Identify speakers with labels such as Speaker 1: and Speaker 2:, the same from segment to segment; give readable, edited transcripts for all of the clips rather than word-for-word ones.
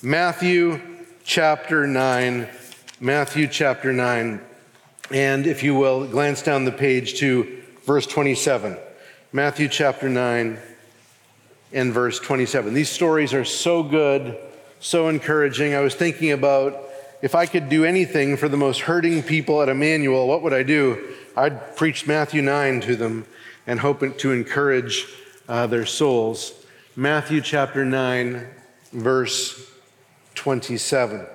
Speaker 1: Matthew chapter 9. Matthew chapter 9. And if you will, glance down the page to verse 27. Matthew chapter 9 and verse 27. These stories are so good, so encouraging. I was thinking about if I could do anything for the most hurting people at Emmanuel, what would I do? I'd preach Matthew 9 to them and hope to encourage their souls. Matthew chapter 9, verse 27.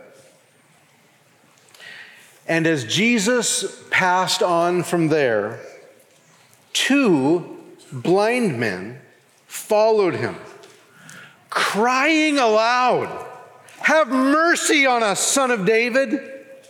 Speaker 1: And as Jesus passed on from there, two blind men followed him, crying aloud, "Have mercy on us, Son of David."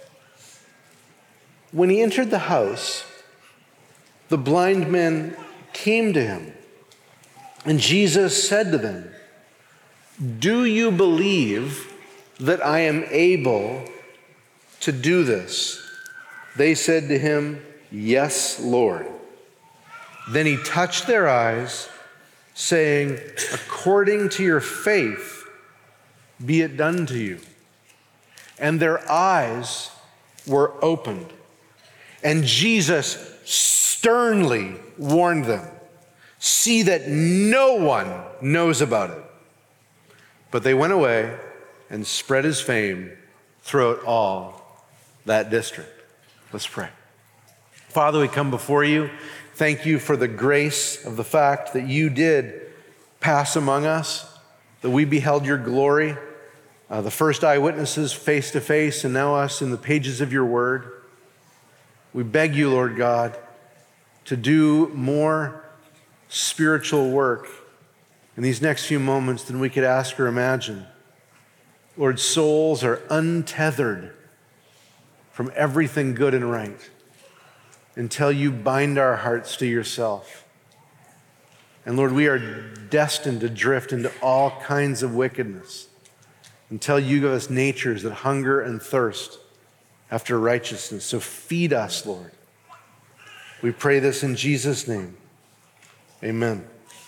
Speaker 1: When he entered the house, the blind men came to him, and Jesus said to them, "Do you believe that I am able to do this?" They said to him, "Yes, Lord." Then he touched their eyes, saying, "According to your faith, be it done to you." And their eyes were opened. And Jesus sternly warned them, "See that no one knows about it." But they went away and spread his fame throughout all that district. Let's pray. Father, we come before you. Thank you for the grace of the fact that you did pass among us, that we beheld your glory, the first eyewitnesses face to face, and now us in the pages of your word. We beg you, Lord God, to do more spiritual work in these next few moments than we could ask or imagine. Lord, souls are untethered from everything good and right until you bind our hearts to yourself. And Lord, we are destined to drift into all kinds of wickedness until you give us natures that hunger and thirst after righteousness. So feed us, Lord. We pray this in Jesus' name. Amen.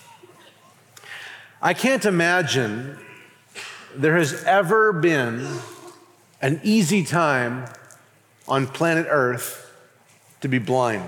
Speaker 1: I can't imagine there has ever been an easy time on planet Earth to be blind.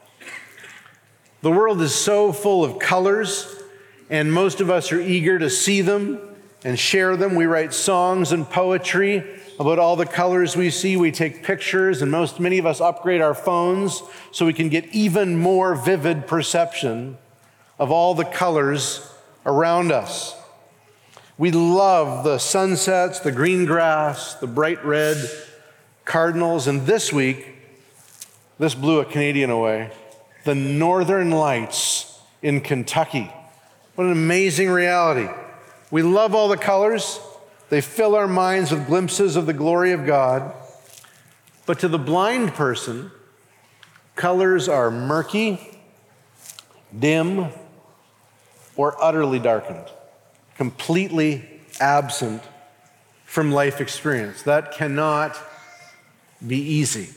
Speaker 1: The world is so full of colors, and most of us are eager to see them and share them. We write songs and poetry about all the colors we see. We take pictures, and many of us upgrade our phones so we can get even more vivid perception of all the colors around us. We love the sunsets, the green grass, the bright red cardinals, and this week, this blew a Canadian away, the Northern Lights in Kentucky. What an amazing reality. We love all the colors. They fill our minds with glimpses of the glory of God. But to the blind person, colors are murky, dim, or utterly darkened, completely absent from life experience. That cannot be easy.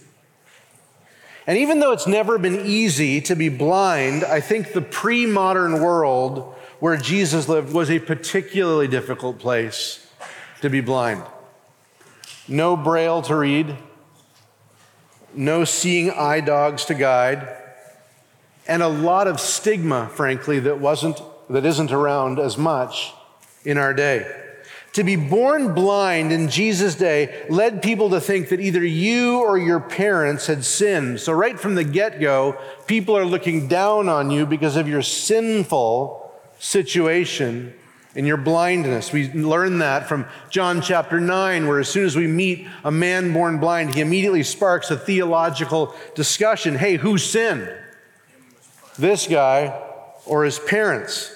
Speaker 1: And even though it's never been easy to be blind, I think the pre-modern world where Jesus lived was a particularly difficult place to be blind. No braille to read, no seeing eye dogs to guide, and a lot of stigma, frankly, that isn't around as much in our day. To be born blind in Jesus' day led people to think that either you or your parents had sinned. So right from the get-go, people are looking down on you because of your sinful situation and your blindness. We learn that from John chapter 9, where as soon as we meet a man born blind, he immediately sparks a theological discussion. Hey, who sinned? This guy or his parents?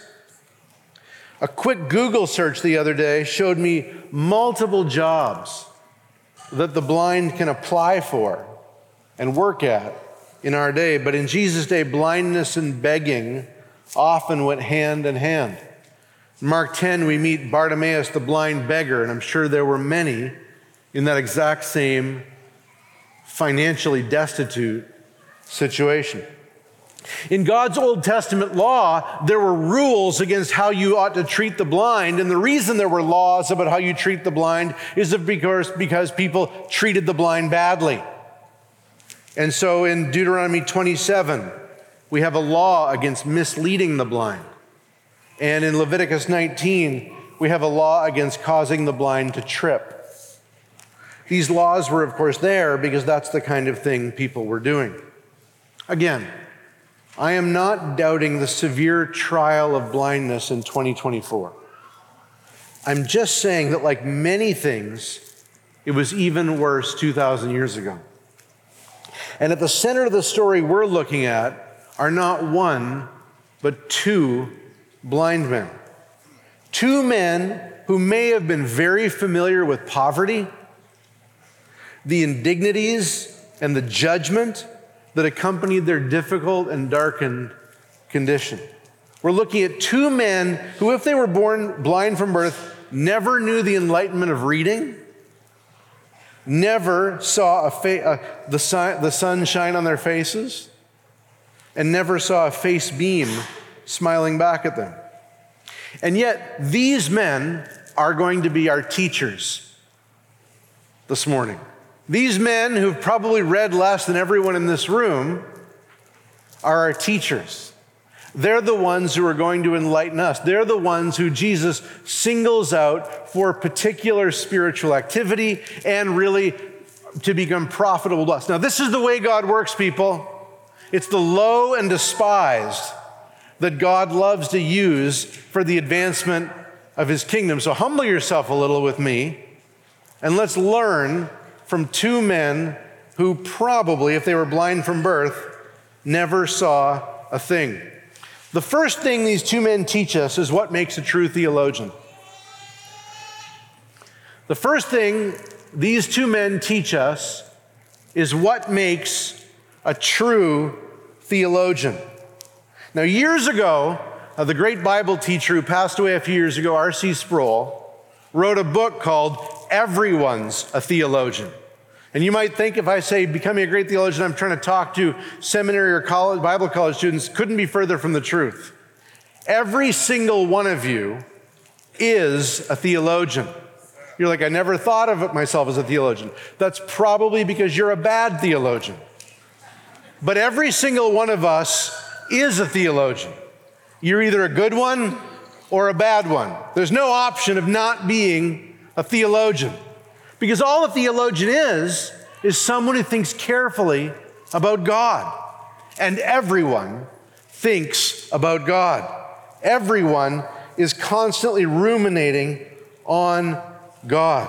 Speaker 1: A quick Google search the other day showed me multiple jobs that the blind can apply for and work at in our day. But in Jesus' day, blindness and begging often went hand in hand. In Mark 10, we meet Bartimaeus, the blind beggar, and I'm sure there were many in that exact same financially destitute situation. In God's Old Testament law, there were rules against how you ought to treat the blind. And the reason there were laws about how you treat the blind is because people treated the blind badly. And so in Deuteronomy 27, we have a law against misleading the blind. And in Leviticus 19, we have a law against causing the blind to trip. These laws were, of course, there because that's the kind of thing people were doing. Again, I am not doubting the severe trial of blindness in 2024. I'm just saying that, like many things, it was even worse 2,000 years ago. And at the center of the story we're looking at are not one, but two blind men. Two men who may have been very familiar with poverty, the indignities and the judgment that accompanied their difficult and darkened condition. We're looking at two men who, if they were born blind from birth, never knew the enlightenment of reading, never saw the sun shine on their faces, and never saw a face beam smiling back at them. And yet, these men are going to be our teachers this morning. These men who've probably read less than everyone in this room are our teachers. They're the ones who are going to enlighten us. They're the ones who Jesus singles out for particular spiritual activity and really to become profitable to us. Now, this is the way God works, people. It's the low and despised that God loves to use for the advancement of his kingdom. So humble yourself a little with me, and let's learn from two men who probably, if they were blind from birth, never saw a thing. The first thing these two men teach us is what makes a true theologian. The first thing these two men teach us is what makes a true theologian. Now, years ago, the great Bible teacher who passed away a few years ago, R.C. Sproul, wrote a book called Everyone's a Theologian. And you might think if I say becoming a great theologian, I'm trying to talk to seminary or college, Bible college students, couldn't be further from the truth. Every single one of you is a theologian. You're like, I never thought of myself as a theologian. That's probably because you're a bad theologian. But every single one of us is a theologian. You're either a good one or a bad one. There's no option of not being a theologian. Because all a theologian is someone who thinks carefully about God. And everyone thinks about God. Everyone is constantly ruminating on God.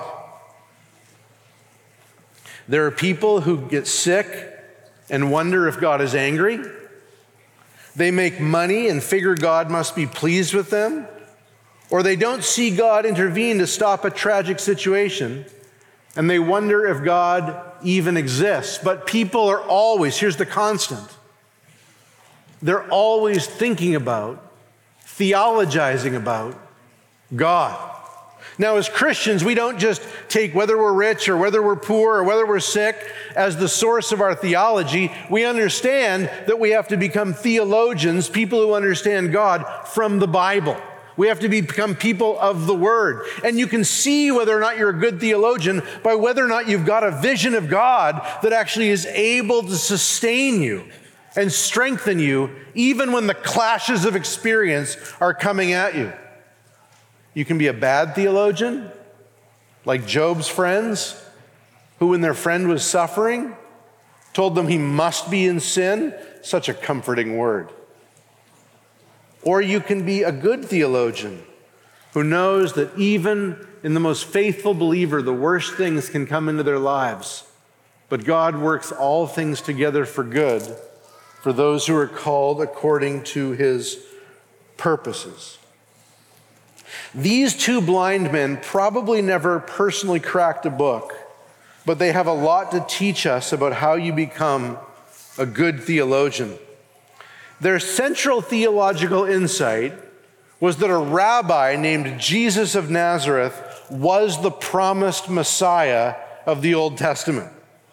Speaker 1: There are people who get sick and wonder if God is angry. They make money and figure God must be pleased with them. Or they don't see God intervene to stop a tragic situation, and they wonder if God even exists. But people are always, here's the constant, they're always thinking about, theologizing about God. Now, as Christians, we don't just take whether we're rich or whether we're poor or whether we're sick as the source of our theology. We understand that we have to become theologians, people who understand God from the Bible. We have to become people of the Word. And you can see whether or not you're a good theologian by whether or not you've got a vision of God that actually is able to sustain you and strengthen you even when the clashes of experience are coming at you. You can be a bad theologian, like Job's friends, who when their friend was suffering, told them he must be in sin. Such a comforting word. Or you can be a good theologian who knows that even in the most faithful believer, the worst things can come into their lives. But God works all things together for good for those who are called according to his purposes. These two blind men probably never personally cracked a book, but they have a lot to teach us about how you become a good theologian. Their central theological insight was that a rabbi named Jesus of Nazareth was the promised Messiah of the Old Testament.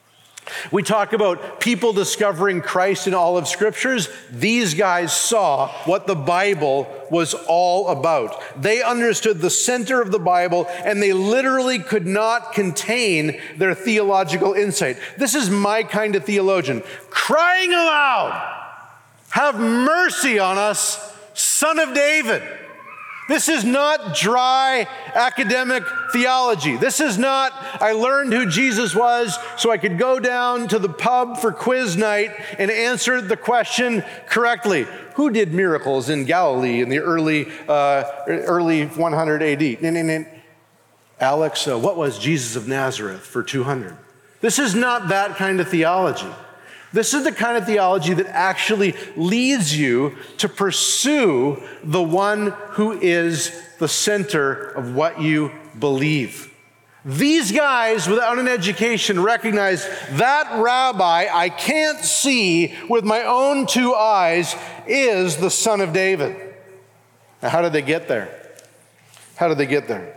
Speaker 1: We talk about people discovering Christ in all of Scriptures. These guys saw what the Bible was all about. They understood the center of the Bible, and they literally could not contain their theological insight. This is my kind of theologian, crying aloud, "Have mercy on us, Son of David." This is not dry academic theology. This is not, I learned who Jesus was so I could go down to the pub for quiz night and answer the question correctly. Who did miracles in Galilee in the early 100 AD? Alex, what was Jesus of Nazareth for 200? This is not that kind of theology. This is the kind of theology that actually leads you to pursue the one who is the center of what you believe. These guys, without an education, recognize that rabbi I can't see with my own two eyes is the Son of David. Now, how did they get there? How did they get there?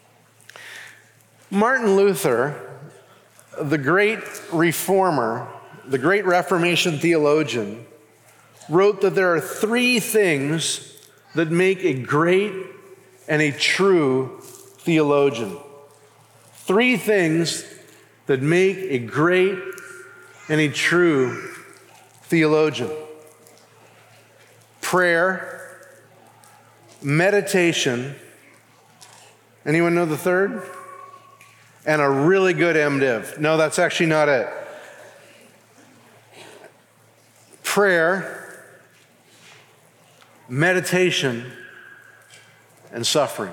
Speaker 1: Martin Luther, the great reformer, the great Reformation theologian, wrote that there are three things that make a great and a true theologian. Three things that make a great and a true theologian. Prayer, meditation, anyone know the third? And a really good MDiv. No, that's actually not it. Prayer, meditation, and suffering.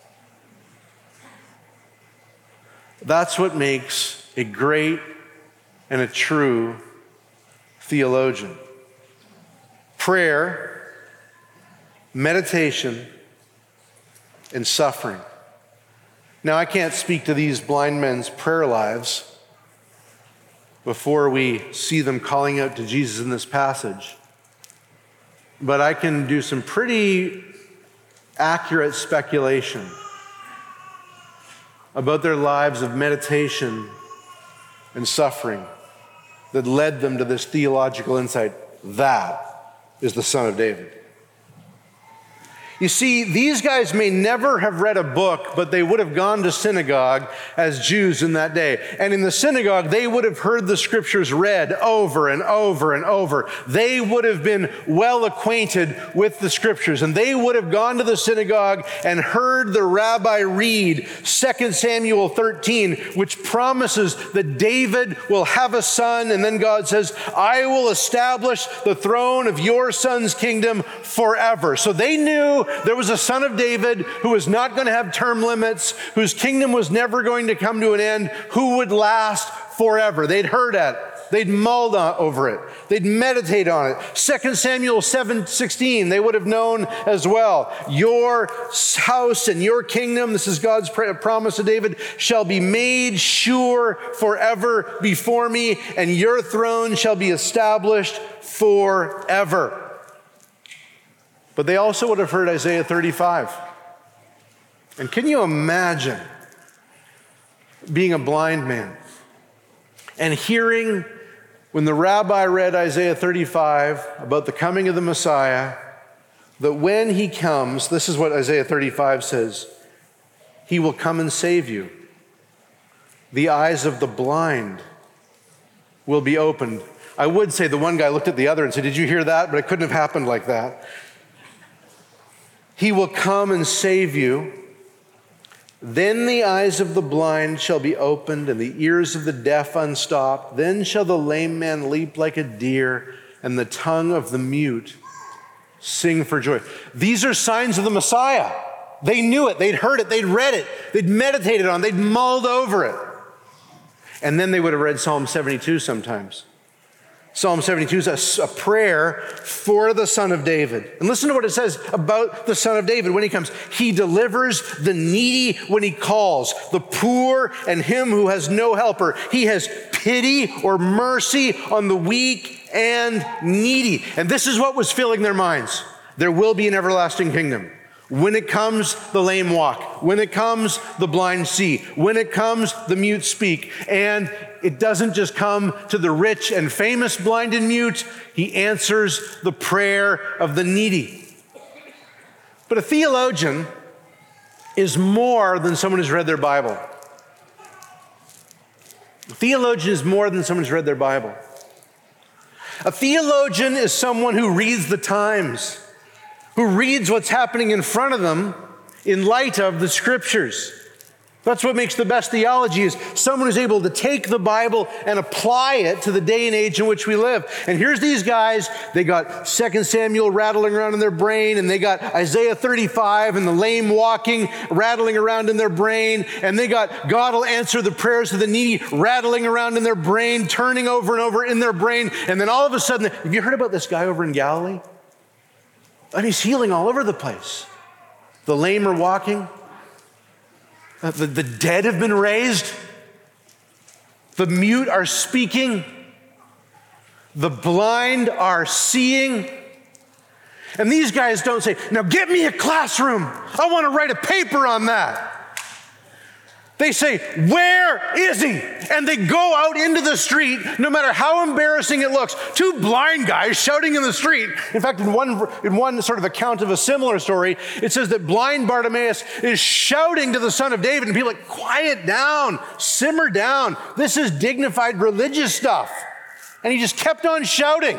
Speaker 1: That's what makes a great and a true theologian. Prayer, meditation, and suffering. Now, I can't speak to these blind men's prayer lives before we see them calling out to Jesus in this passage. But I can do some pretty accurate speculation about their lives of meditation and suffering that led them to this theological insight. That is the Son of David. You see, these guys may never have read a book, but they would have gone to synagogue as Jews in that day. And in the synagogue, they would have heard the scriptures read over and over and over. They would have been well acquainted with the scriptures. And they would have gone to the synagogue and heard the rabbi read 2 Samuel 13, which promises that David will have a son. And then God says, "I will establish the throne of your son's kingdom forever." So they knew there was a son of David who was not going to have term limits, whose kingdom was never going to come to an end, who would last forever. They'd heard it. They'd mulled over it. They'd meditate on it. 2 Samuel 7:16, they would have known as well. Your house and your kingdom, this is God's promise to David, shall be made sure forever before me, and your throne shall be established forever. But they also would have heard Isaiah 35. And can you imagine being a blind man and hearing when the rabbi read Isaiah 35 about the coming of the Messiah, that when he comes, this is what Isaiah 35 says, he will come and save you. The eyes of the blind will be opened. I would say the one guy looked at the other and said, "Did you hear that?" But it couldn't have happened like that. He will come and save you. Then the eyes of the blind shall be opened and the ears of the deaf unstopped. Then shall the lame man leap like a deer and the tongue of the mute sing for joy. These are signs of the Messiah. They knew it. They'd heard it. They'd read it. They'd meditated on it. They'd mulled over it. And then they would have read Psalm 72 sometimes. Psalm 72 is a prayer for the Son of David. And listen to what it says about the Son of David when he comes. He delivers the needy when he calls, the poor and him who has no helper. He has pity or mercy on the weak and needy. And this is what was filling their minds. There will be an everlasting kingdom. When it comes, the lame walk. When it comes, the blind see. When it comes, the mute speak. And it doesn't just come to the rich and famous blind and mute. He answers the prayer of the needy. But a theologian is more than someone who's read their Bible. A theologian is more than someone who's read their Bible. A theologian is someone who reads the times, who reads what's happening in front of them in light of the Scriptures. That's what makes the best theology, is someone who's able to take the Bible and apply it to the day and age in which we live. And here's these guys, they got 2 Samuel rattling around in their brain, and they got Isaiah 35 and the lame walking rattling around in their brain, and they got God will answer the prayers of the needy rattling around in their brain, turning over and over in their brain. And then all of a sudden, have you heard about this guy over in Galilee? And he's healing all over the place. The lame are walking. The dead have been raised. The mute are speaking. The blind are seeing. And these guys don't say, now get me a classroom. I want to write a paper on that. They say, where is he? And they go out into the street, no matter how embarrassing it looks. Two blind guys shouting in the street. In fact, in one sort of account of a similar story, it says that blind Bartimaeus is shouting to the Son of David, and people are like, quiet down, simmer down. This is dignified religious stuff. And he just kept on shouting.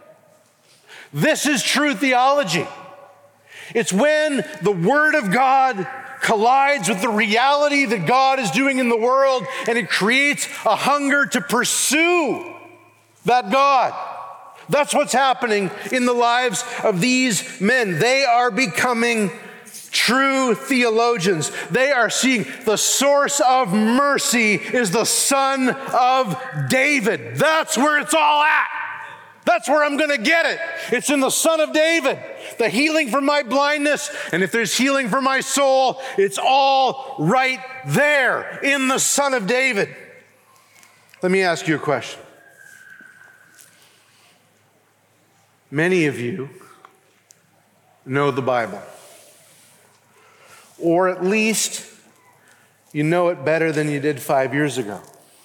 Speaker 1: This is true theology. It's when the Word of God collides with the reality that God is doing in the world, and it creates a hunger to pursue that God. That's what's happening in the lives of these men. They are becoming true theologians. They are seeing the source of mercy is the Son of David. That's where it's all at. That's where I'm going to get it. It's in the Son of David. The healing from my blindness, and if there's healing for my soul, it's all right there in the Son of David. Let me ask you a question. Many of you know the Bible, or at least you know it better than you did 5 years ago.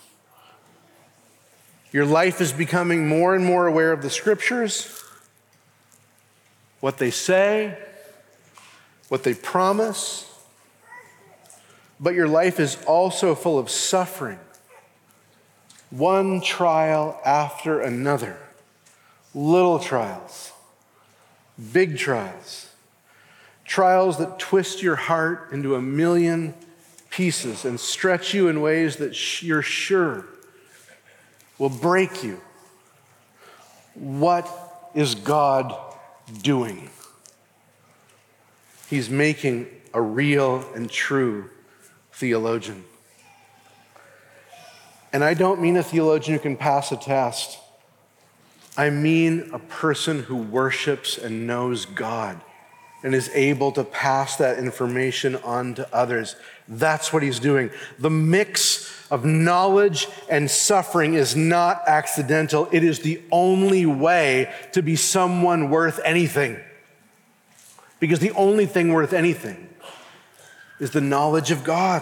Speaker 1: Your life is becoming more and more aware of the Scriptures, what they say, what they promise, but your life is also full of suffering, one trial after another, little trials, big trials, trials that twist your heart into a million pieces and stretch you in ways that you're sure will break you. What is God doing? He's making a real and true theologian. And I don't mean a theologian who can pass a test. I mean a person who worships and knows God and is able to pass that information on to others. That's what he's doing. The mix of knowledge and suffering is not accidental. It is the only way to be someone worth anything. Because the only thing worth anything is the knowledge of God.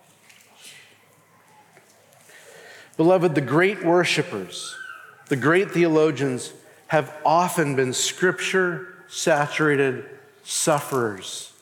Speaker 1: Beloved, the great worshipers, the great theologians have often been Scripture-saturated sufferers.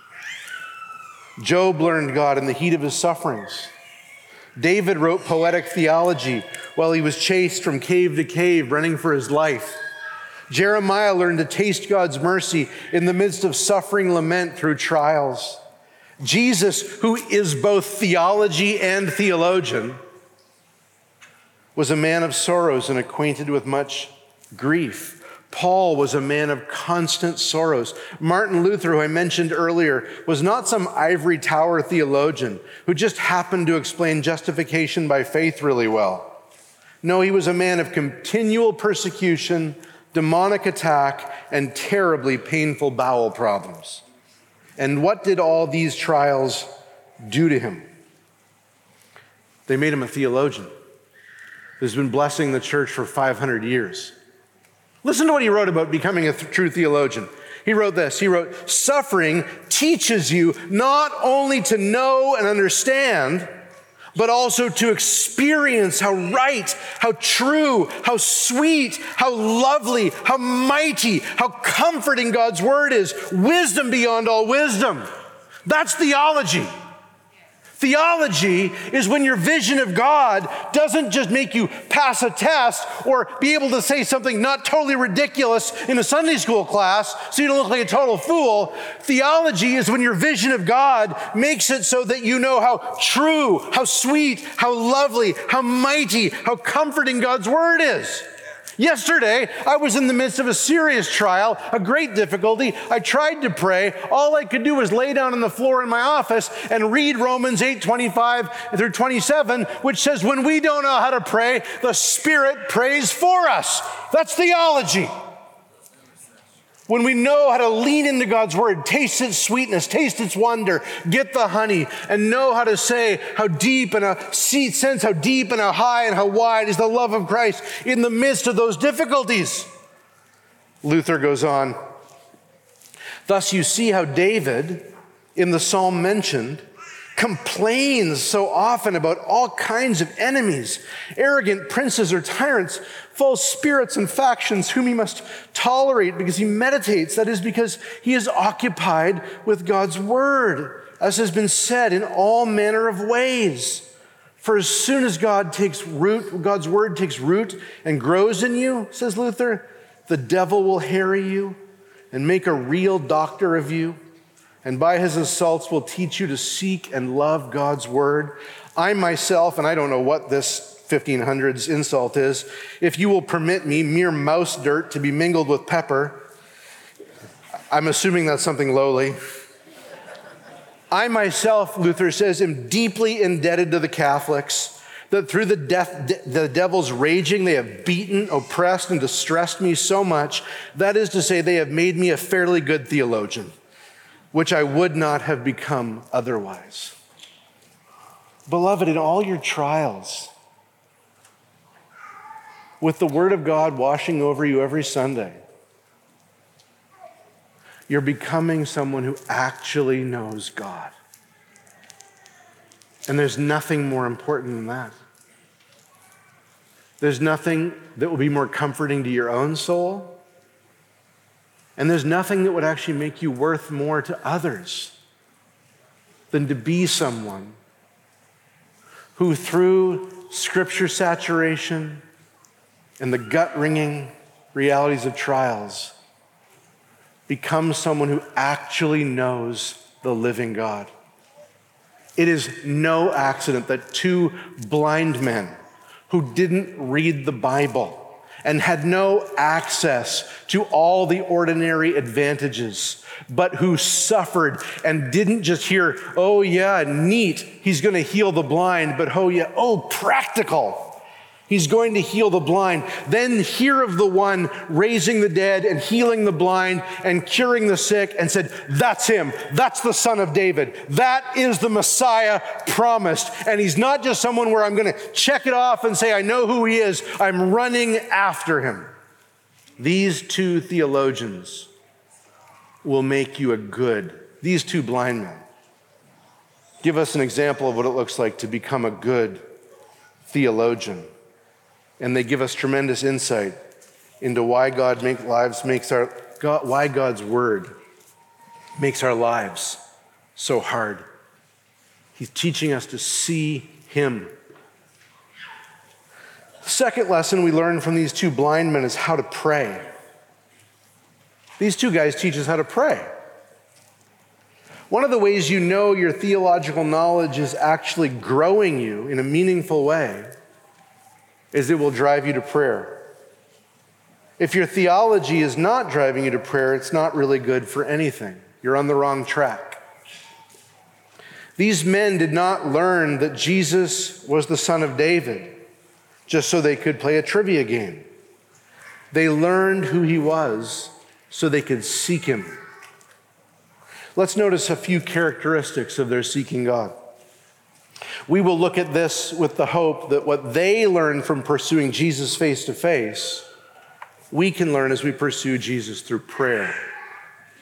Speaker 1: Job learned God in the heat of his sufferings. David wrote poetic theology while he was chased from cave to cave, running for his life. Jeremiah learned to taste God's mercy in the midst of suffering lament through trials. Jesus, who is both theology and theologian, was a man of sorrows and acquainted with much grief. Paul was a man of constant sorrows. Martin Luther, who I mentioned earlier, was not some ivory tower theologian who just happened to explain justification by faith really well. No, he was a man of continual persecution, demonic attack, and terribly painful bowel problems. And what did all these trials do to him? They made him a theologian who's been blessing the church for 500 years. Listen to what he wrote about becoming a true theologian. He wrote this. He wrote, suffering teaches you not only to know and understand, but also to experience how right, how true, how sweet, how lovely, how mighty, how comforting God's word is. Wisdom beyond all wisdom. That's theology. Theology is when your vision of God doesn't just make you pass a test or be able to say something not totally ridiculous in a Sunday school class so you don't look like a total fool. Theology is when your vision of God makes it so that you know how true, how sweet, how lovely, how mighty, how comforting God's word is. Yesterday, I was in the midst of a serious trial, a great difficulty. I tried to pray. All I could do was lay down on the floor in my office and read Romans 8:25 through 27, which says, when we don't know how to pray, the Spirit prays for us. That's theology. When we know how to lean into God's word, taste its sweetness, taste its wonder, get the honey, and know how to say how deep and sense how deep and how high and how wide is the love of Christ in the midst of those difficulties. Luther goes on, thus you see how David, in the psalm mentioned, complains so often about all kinds of enemies, arrogant princes or tyrants, false spirits and factions whom he must tolerate because he meditates. That is because he is occupied with God's word, as has been said, in all manner of ways. For as soon as God's word takes root and grows in you, says Luther, the devil will harry you and make a real doctor of you, and by his assaults will teach you to seek and love God's word. I myself, and I don't know what this 1500s insult is, if you will permit me, mere mouse dirt to be mingled with pepper. I'm assuming that's something lowly. I myself, Luther says, am deeply indebted to the Catholics, that through the devil's raging, they have beaten, oppressed, and distressed me so much. That is to say, they have made me a fairly good theologian, which I would not have become otherwise. Beloved, in all your trials, with the word of God washing over you every Sunday, you're becoming someone who actually knows God. And there's nothing more important than that. There's nothing that will be more comforting to your own soul. And there's nothing that would actually make you worth more to others than to be someone who, through scripture saturation and the gut-wringing realities of trials, becomes someone who actually knows the living God. It is no accident that two blind men who didn't read the Bible and had no access to all the ordinary advantages, but who suffered and didn't just hear, oh yeah, neat, he's going to heal the blind, but oh yeah, oh, practical. He's going to heal the blind. Then hear of the one raising the dead and healing the blind and curing the sick, and said, that's him. That's the Son of David. That is the Messiah promised. And he's not just someone where I'm going to check it off and say, I know who he is. I'm running after him. These two theologians will make you these two blind men give us an example of what it looks like to become a good theologian. And they give us tremendous insight into why God's word makes our lives so hard. He's teaching us to see him. The second lesson we learn from these two blind men is how to pray. These two guys teach us how to pray. One of the ways you know your theological knowledge is actually growing you in a meaningful way is it will drive you to prayer. If your theology is not driving you to prayer, it's not really good for anything. You're on the wrong track. These men did not learn that Jesus was the Son of David just so they could play a trivia game. They learned who he was so they could seek him. Let's notice a few characteristics of their seeking God. We will look at this with the hope that what they learned from pursuing Jesus face to face, we can learn as we pursue Jesus through prayer.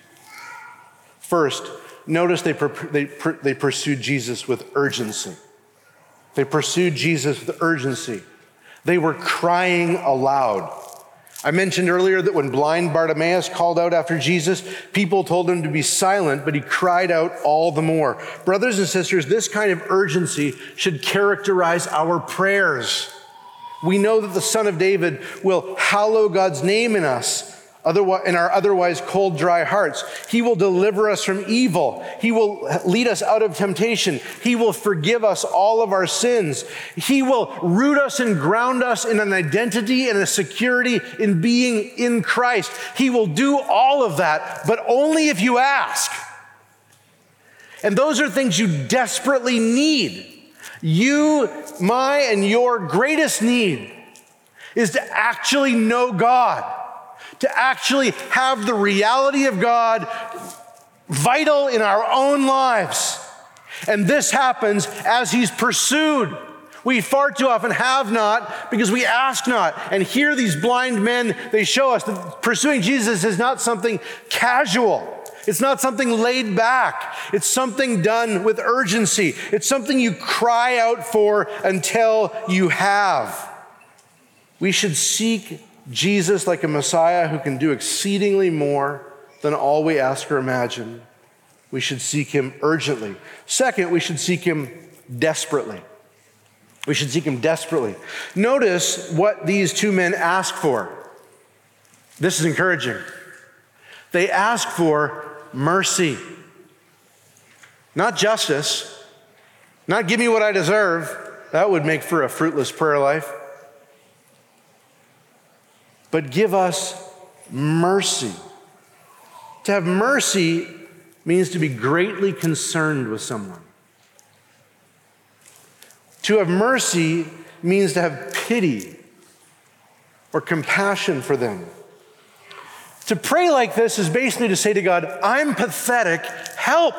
Speaker 1: First, notice they pursued Jesus with urgency. They pursued Jesus with urgency. They were crying aloud. I mentioned earlier that when blind Bartimaeus called out after Jesus, people told him to be silent, but he cried out all the more. Brothers and sisters, this kind of urgency should characterize our prayers. We know that the Son of David will hallow God's name in us, in our otherwise cold, dry hearts. He will deliver us from evil. He will lead us out of temptation. He will forgive us all of our sins. He will root us and ground us in an identity and a security in being in Christ. He will do all of that, but only if you ask. And those are things you desperately need. My and your greatest need is to actually know God, to actually have the reality of God vital in our own lives. And this happens as he's pursued. We far too often have not because we ask not. And here these blind men, they show us that pursuing Jesus is not something casual. It's not something laid back. It's something done with urgency. It's something you cry out for until you have. We should seek Jesus like a Messiah who can do exceedingly more than all we ask or imagine. We should seek him urgently. Second, we should seek him desperately. We should seek him desperately. Notice what these two men ask for. This is encouraging. They ask for mercy. Not justice. Not give me what I deserve. That would make for a fruitless prayer life. But give us mercy. To have mercy means to be greatly concerned with someone. To have mercy means to have pity or compassion for them. To pray like this is basically to say to God, I'm pathetic, help.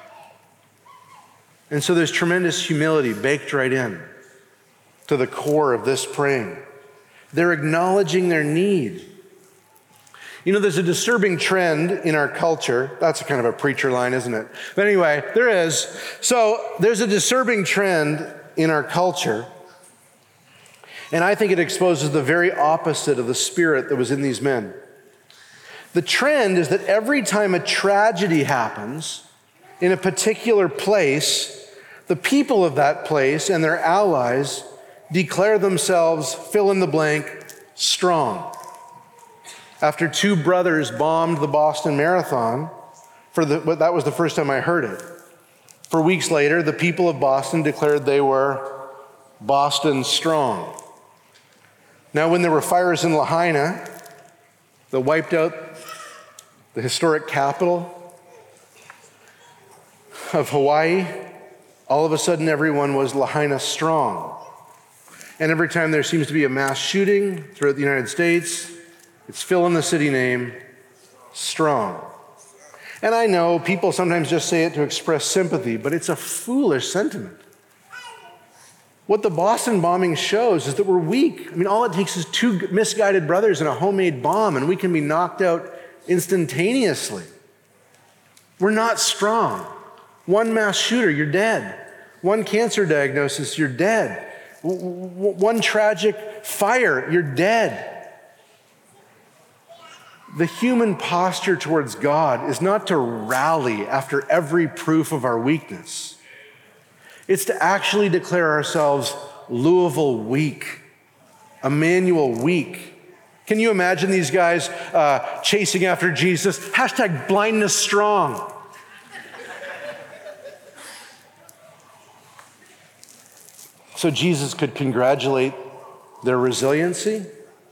Speaker 1: And so there's tremendous humility baked right in to the core of this praying. They're acknowledging their need. You know, there's a disturbing trend in our culture. That's kind of a preacher line, isn't it? But anyway, there is. So there's a disturbing trend in our culture. And I think it exposes the very opposite of the spirit that was in these men. The trend is that every time a tragedy happens in a particular place, the people of that place and their allies declare themselves, fill in the blank, strong. After two brothers bombed the Boston Marathon, that was the first time I heard it. For weeks later, the people of Boston declared they were Boston strong. Now, when there were fires in Lahaina that wiped out the historic capital of Hawaii, all of a sudden everyone was Lahaina strong. And every time there seems to be a mass shooting throughout the United States, it's fill in the city name, strong. And I know people sometimes just say it to express sympathy, but it's a foolish sentiment. What the Boston bombing shows is that we're weak. I mean, all it takes is two misguided brothers and a homemade bomb, and we can be knocked out instantaneously. We're not strong. One mass shooter, you're dead. One cancer diagnosis, you're dead. One tragic fire, you're dead. The human posture towards God is not to rally after every proof of our weakness. It's to actually declare ourselves Louisville weak, Emmanuel weak. Can you imagine these guys chasing after Jesus? Hashtag blindness strong. So Jesus could congratulate their resiliency?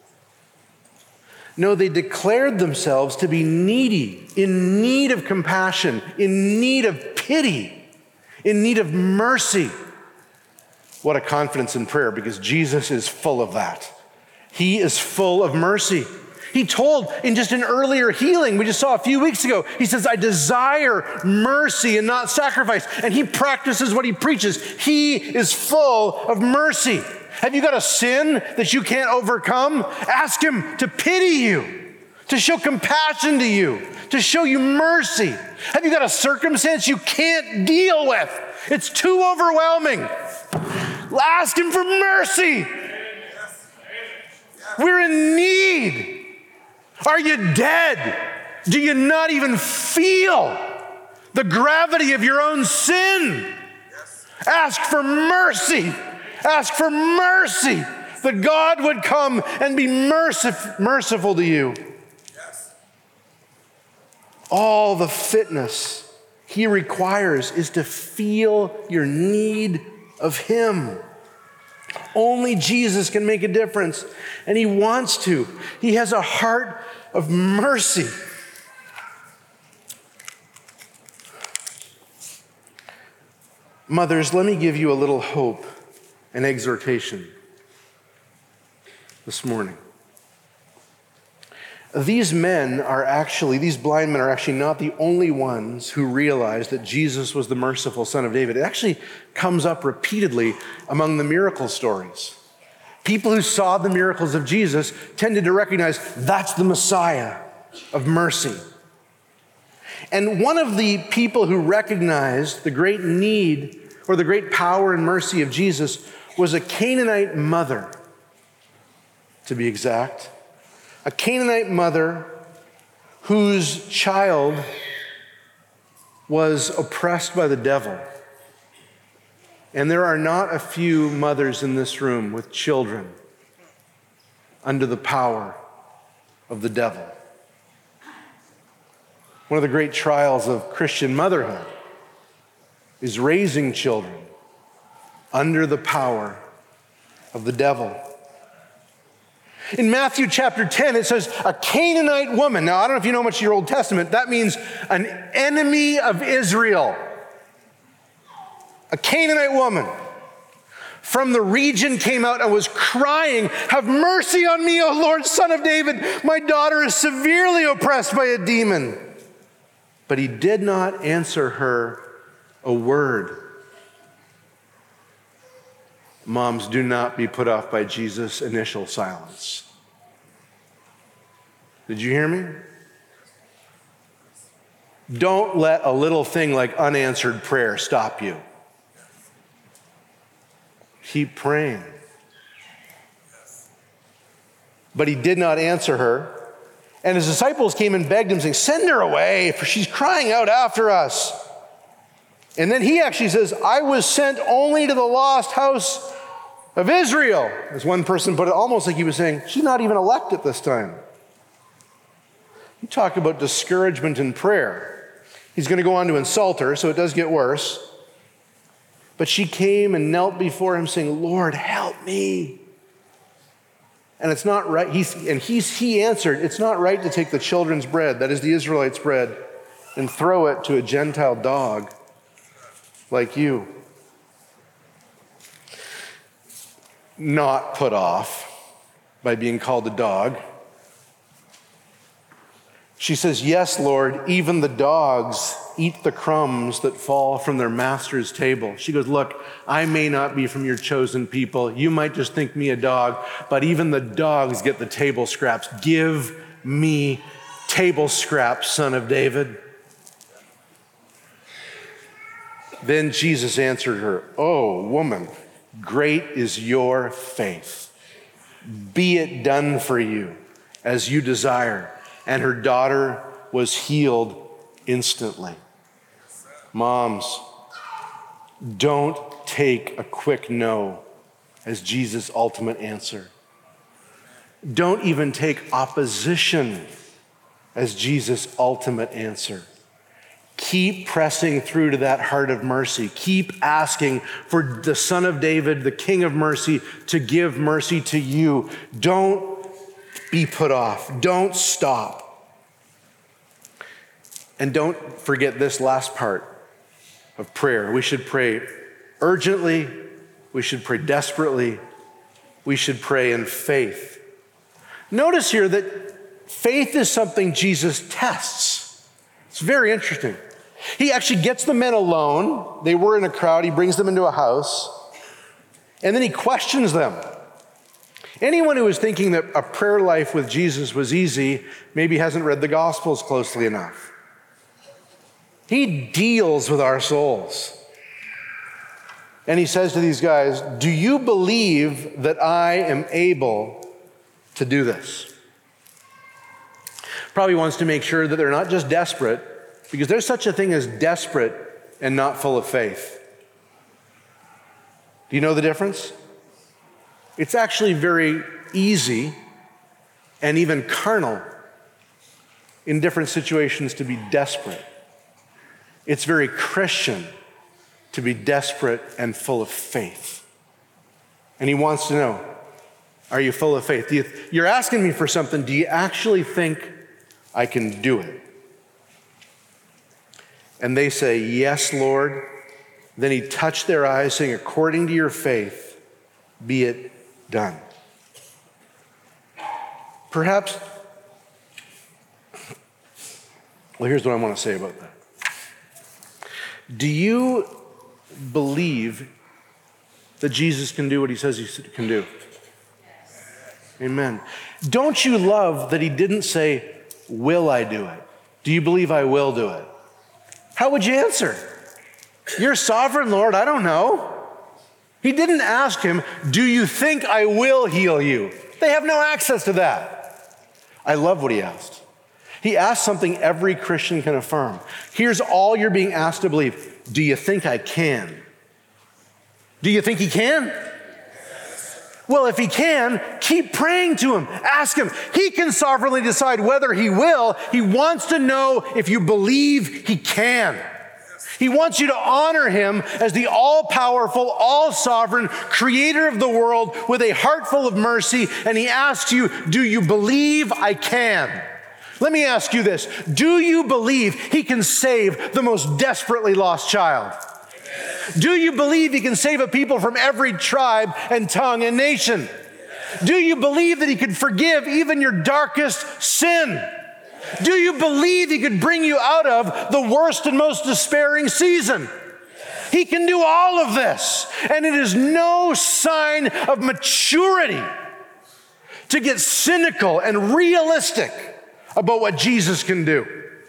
Speaker 1: No, they declared themselves to be needy, in need of compassion, in need of pity, in need of mercy. What a confidence in prayer, because Jesus is full of that. He is full of mercy. He told in just an earlier healing we just saw a few weeks ago, he says, I desire mercy and not sacrifice. And he practices what he preaches. He is full of mercy. Have you got a sin that you can't overcome? Ask him to pity you, to show compassion to you, to show you mercy? Have you got a circumstance you can't deal with? It's too overwhelming. Ask him for mercy. We're in need. Are you dead? Do you not even feel the gravity of your own sin? Ask for mercy. Ask for mercy that God would come and be merciful to you. All the fitness he requires is to feel your need of him. Only Jesus can make a difference, and he wants to. He has a heart of mercy. Mothers, let me give you a little hope and exhortation this morning. These blind men are actually not the only ones who realized that Jesus was the merciful Son of David. It actually comes up repeatedly among the miracle stories. People who saw the miracles of Jesus tended to recognize that's the Messiah of mercy. And one of the people who recognized the great need or the great power and mercy of Jesus was a Canaanite mother, to be exact. A Canaanite mother whose child was oppressed by the devil. And there are not a few mothers in this room with children under the power of the devil. One of the great trials of Christian motherhood is raising children under the power of the devil. In Matthew chapter 10, it says, a Canaanite woman. Now, I don't know if you know much of your Old Testament. That means an enemy of Israel. A Canaanite woman from the region came out and was crying, have mercy on me, O Lord, Son of David. My daughter is severely oppressed by a demon. But he did not answer her a word. Moms, do not be put off by Jesus' initial silence. Did you hear me? Don't let a little thing like unanswered prayer stop you. Keep praying. But he did not answer her. And his disciples came and begged him, saying, send her away, for she's crying out after us. And then he actually says, I was sent only to the lost house of Israel. As one person put it, almost like he was saying, she's not even elect at this time. You talk about discouragement in prayer. He's going to go on to insult her, so it does get worse. But she came and knelt before him saying, Lord, help me. And it's not right. He answered, it's not right to take the children's bread, that is the Israelites' bread, and throw it to a Gentile dog like you. Not put off by being called a dog. She says, yes, Lord, even the dogs eat the crumbs that fall from their master's table. She goes, look, I may not be from your chosen people. You might just think me a dog, but even the dogs get the table scraps. Give me table scraps, Son of David. Then Jesus answered her, oh, woman, great is your faith. Be it done for you as you desire. And her daughter was healed instantly. Moms, don't take a quick no as Jesus' ultimate answer. Don't even take opposition as Jesus' ultimate answer. Keep pressing through to that heart of mercy. Keep asking for the Son of David, the King of mercy, to give mercy to you. Don't be put off. Don't stop. And don't forget this last part of prayer. We should pray urgently. We should pray desperately. We should pray in faith. Notice here that faith is something Jesus tests. It's very interesting. He actually gets the men alone. They were in a crowd. He brings them into a house. And then he questions them. Anyone who is thinking that a prayer life with Jesus was easy maybe hasn't read the Gospels closely enough. He deals with our souls. And he says to these guys, do you believe that I am able to do this? Probably wants to make sure that they're not just desperate, because there's such a thing as desperate and not full of faith. Do you know the difference? It's actually very easy and even carnal in different situations to be desperate. It's very Christian to be desperate and full of faith. And he wants to know, are you full of faith? You're asking me for something. Do you actually think I can do it? And they say, yes, Lord. Then he touched their eyes, saying, according to your faith, be it done. Perhaps, well, here's what I want to say about that. Do you believe that Jesus can do what he says he can do? Amen. Don't you love that he didn't say, will I do it? Do you believe I will do it? How would you answer? You're sovereign, Lord, I don't know. He didn't ask him, do you think I will heal you? They have no access to that. I love what he asked. He asked something every Christian can affirm. Here's all you're being asked to believe. Do you think I can? Do you think he can? Well, if he can, keep praying to him. Ask him. He can sovereignly decide whether he will. He wants to know if you believe he can. He wants you to honor him as the all-powerful, all-sovereign creator of the world with a heart full of mercy. And he asks you, do you believe I can? Let me ask you this. Do you believe he can save the most desperately lost child? Do you believe he can save a people from every tribe and tongue and nation? Do you believe that he could forgive even your darkest sin? Do you believe he could bring you out of the worst and most despairing season? He can do all of this, and it is no sign of maturity to get cynical and realistic about what Jesus can do.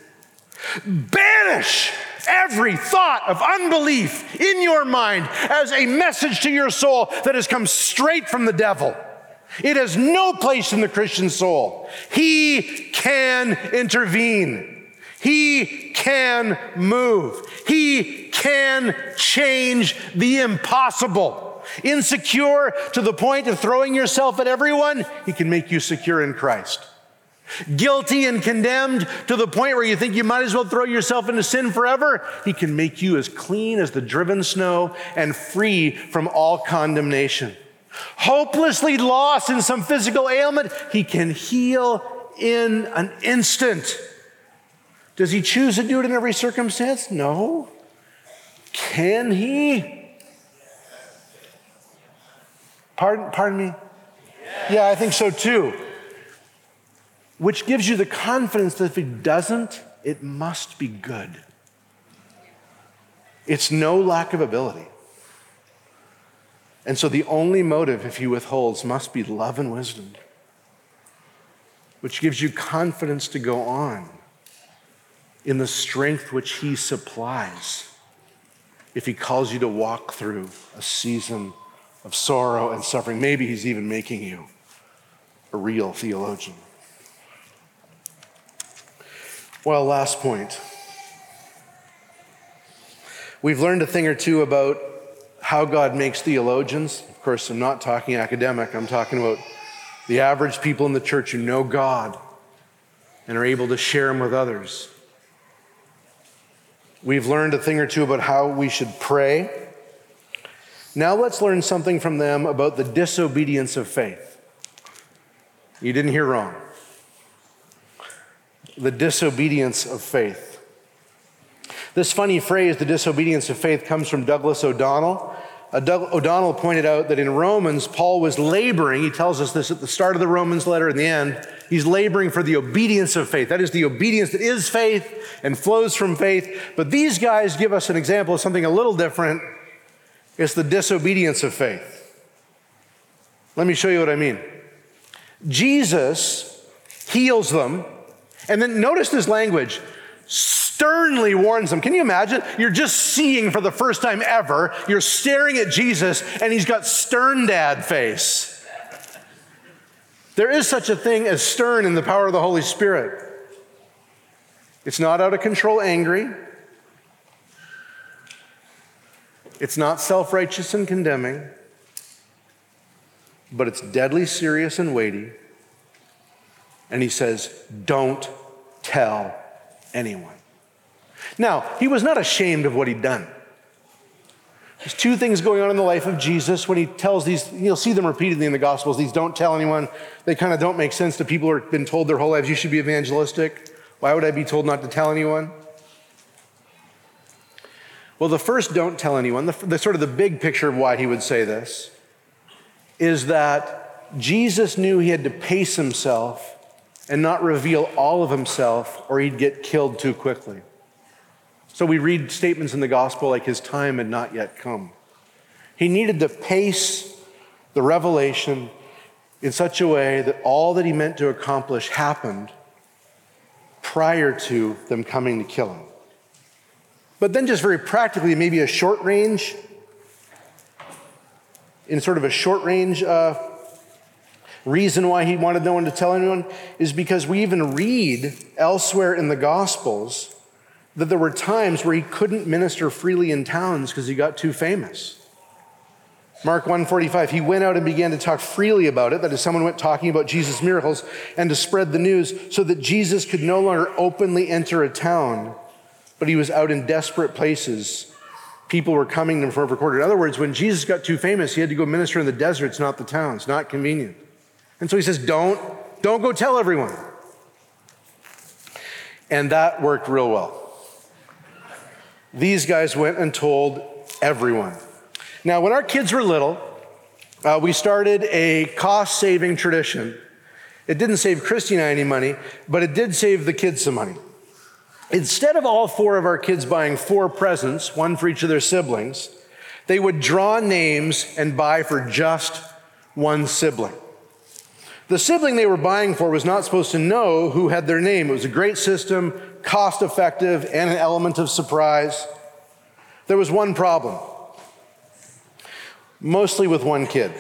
Speaker 1: Banish every thought of unbelief in your mind as a message to your soul that has come straight from the devil. It has no place in the Christian soul. He can intervene. He can move. He can change the impossible. Insecure to the point of throwing yourself at everyone, he can make you secure in Christ. Guilty and condemned to the point where you think you might as well throw yourself into sin forever, he can make you as clean as the driven snow and free from all condemnation. Hopelessly lost in some physical ailment, he can heal in an instant. Does he choose to do it in every circumstance? No. Can he? Pardon me? Yeah, I think so too. Which gives you the confidence that if he doesn't, it must be good. It's no lack of ability. And so the only motive, if he withholds, must be love and wisdom, which gives you confidence to go on in the strength which he supplies if he calls you to walk through a season of sorrow and suffering. Maybe he's even making you a real theologian. Well, last point. We've learned a thing or two about how God makes theologians. Of course, I'm not talking academic. I'm talking about the average people in the church who know God and are able to share him with others. We've learned a thing or two about how we should pray. Now let's learn something from them about the disobedience of faith. You didn't hear wrong. The disobedience of faith. This funny phrase, the disobedience of faith, comes from Douglas O'Donnell. O'Donnell pointed out that in Romans, Paul was laboring. He tells us this at the start of the Romans letter and the end. He's laboring for the obedience of faith. That is the obedience that is faith and flows from faith. But these guys give us an example of something a little different. It's the disobedience of faith. Let me show you what I mean. Jesus heals them, and then notice this language, sternly warns them. Can you imagine? You're just seeing for the first time ever, you're staring at Jesus, and he's got stern dad face. There is such a thing as stern in the power of the Holy Spirit. It's not out of control angry. It's not self-righteous and condemning, but it's deadly serious and weighty. And he says, don't tell anyone. Now, he was not ashamed of what he'd done. There's two things going on in the life of Jesus when he tells these, you'll see them repeatedly in the Gospels, these don't tell anyone. They kind of don't make sense to people who have been told their whole lives, you should be evangelistic. Why would I be told not to tell anyone? Well, the first don't tell anyone, the sort of the big picture of why he would say this, is that Jesus knew he had to pace himself and not reveal all of himself or he'd get killed too quickly. So we read statements in the gospel like his time had not yet come. He needed to pace the revelation in such a way that all that he meant to accomplish happened prior to them coming to kill him. But then just very practically, maybe a short range, in sort of a short range reason why he wanted no one to tell anyone is because we even read elsewhere in the Gospels that there were times where he couldn't minister freely in towns because he got too famous. Mark 1:45, he went out and began to talk freely about it, that is, someone went talking about Jesus' miracles, and to spread the news so that Jesus could no longer openly enter a town, but he was out in desperate places. People were coming to him for every quarter. In other words, when Jesus got too famous, he had to go minister in the deserts, not the towns, not convenient. And so he says, don't go tell everyone. And that worked real well. These guys went and told everyone. Now, when our kids were little, we started a cost-saving tradition. It didn't save Christy and I any money, but it did save the kids some money. Instead of all four of our kids buying 4 presents, one for each of their siblings, they would draw names and buy for just one sibling. The sibling they were buying for was not supposed to know who had their name. It was a great system, cost-effective, and an element of surprise. There was one problem, mostly with one kid.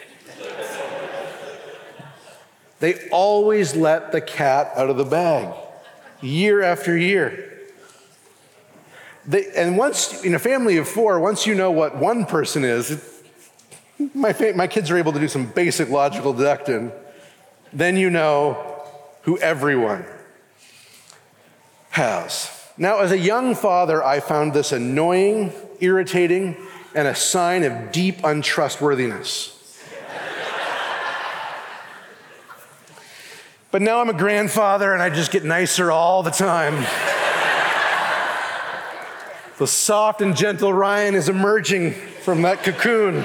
Speaker 1: They always let the cat out of the bag, year after year. And once, in a family of 4, once you know what one person is, my kids are able to do some basic logical deduction. Then you know who everyone has. Now, as a young father, I found this annoying, irritating, and a sign of deep untrustworthiness. But now I'm a grandfather and I just get nicer all the time. The soft and gentle Ryan is emerging from that cocoon.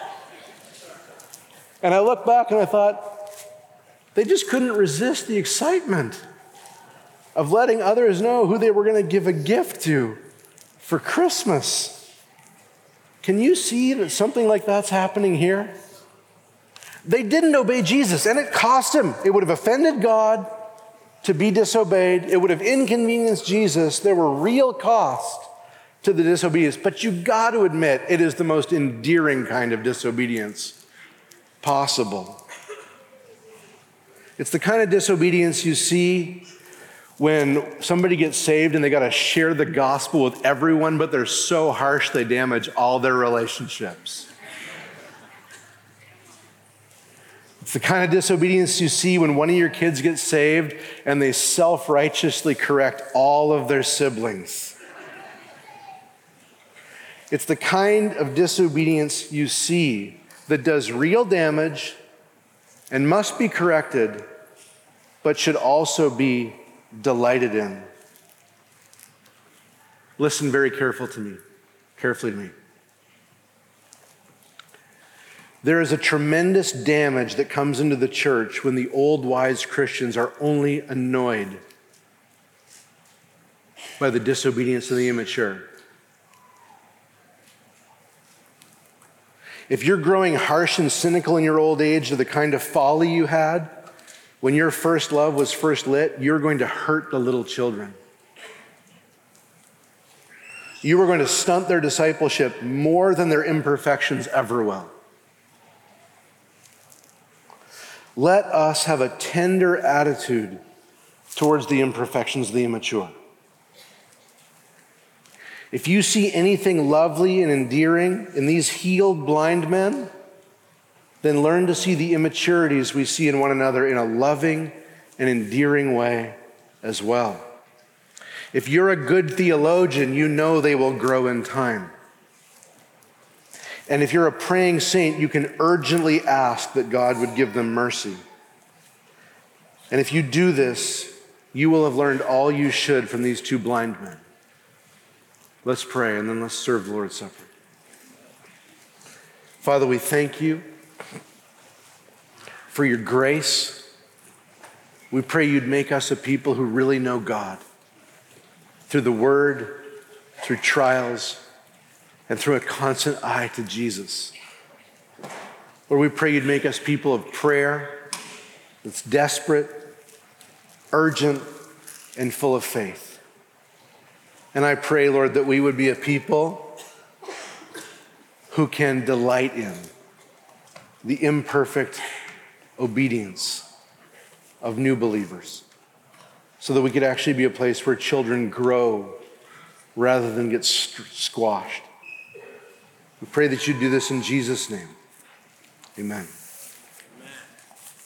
Speaker 1: And I look back and I thought, they just couldn't resist the excitement of letting others know who they were going to give a gift to for Christmas. Can you see that something like that's happening here? They didn't obey Jesus, and it cost him. It would have offended God to be disobeyed. It would have inconvenienced Jesus. There were real costs to the disobedience. But you got to admit, it is the most endearing kind of disobedience possible. It's the kind of disobedience you see when somebody gets saved and they got to share the gospel with everyone, but they're so harsh they damage all their relationships. It's the kind of disobedience you see when one of your kids gets saved and they self-righteously correct all of their siblings. It's the kind of disobedience you see that does real damage and must be corrected, but should also be delighted in. Listen very carefully to me. There is a tremendous damage that comes into the church when the old wise Christians are only annoyed by the disobedience of the immature. If you're growing harsh and cynical in your old age to the kind of folly you had, When your first love was first lit, you're going to hurt the little children. You were going to stunt their discipleship more than their imperfections ever will. Let us have a tender attitude towards the imperfections of the immature. If you see anything lovely and endearing in these healed blind men, then learn to see the immaturities we see in one another in a loving and endearing way as well. If you're a good theologian, you know they will grow in time. And if you're a praying saint, you can urgently ask that God would give them mercy. And if you do this, you will have learned all you should from these two blind men. Let's pray, and then let's serve the Lord's Supper. Father, we thank you for your grace. We pray you'd make us a people who really know God through the word, through trials, and through a constant eye to Jesus. Lord, we pray you'd make us people of prayer that's desperate, urgent, and full of faith. And I pray, Lord, that we would be a people who can delight in the imperfect obedience of new believers, so that we could actually be a place where children grow rather than get squashed. We pray that you do this in Jesus' name. Amen.